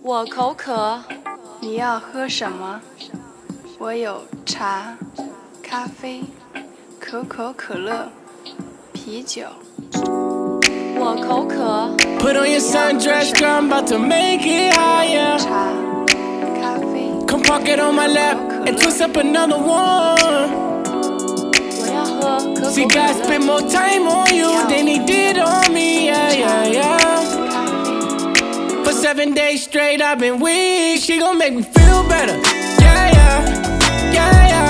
我口渴。 你要喝什么？我有茶、咖啡、可口可乐、啤酒。 我口渴。 Put on your sundress, girl, I'm about to make it higher. 茶、咖啡。 Come park it on my lap and twist up another one. 我要喝可口可乐。 See, God spend more time on you than he did on me, yeah, yeah, yeah. For 7 days straight, I've been weak. She gon' make me feel better, yeah, yeah, yeah, yeah.